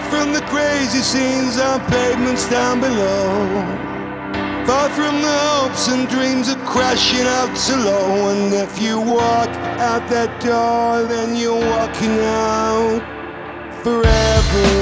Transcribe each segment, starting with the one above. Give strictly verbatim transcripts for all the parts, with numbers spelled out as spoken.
from the crazy scenes on pavements down below. Far from the hopes and dreams of crashing out so low. And if you walk out that door, then you're walking out forever.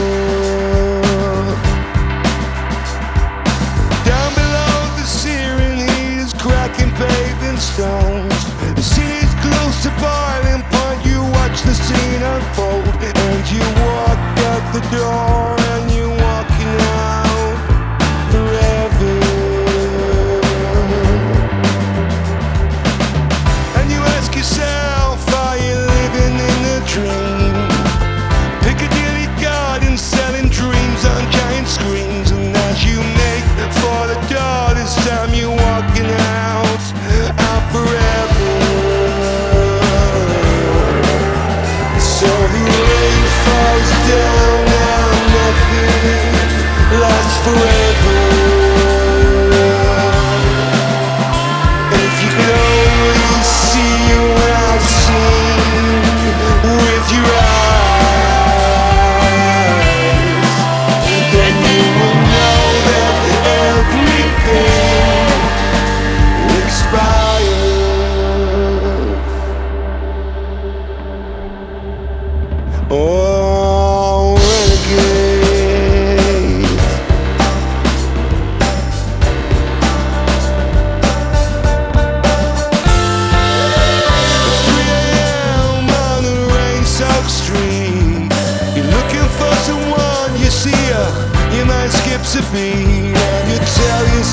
Down below, the searing heat is cracking paving stones. The city's close to boiling point. You watch the scene unfold, and you walk out the door, and you're walking out forever. And you ask yourself, are you living in a dream? Piccadilly Gardens selling dreams on giant screens. And as you make for the door, this time you're walking out, out forever. So the rain falls down, now nothing lasts forever. And if you could only see what I've seen with your eyes, then you will know that everything expires. Oh, renegade. It's three a m on the rain-soaked street. You're looking for someone, you see her, you might skip a beat, and you tell yourself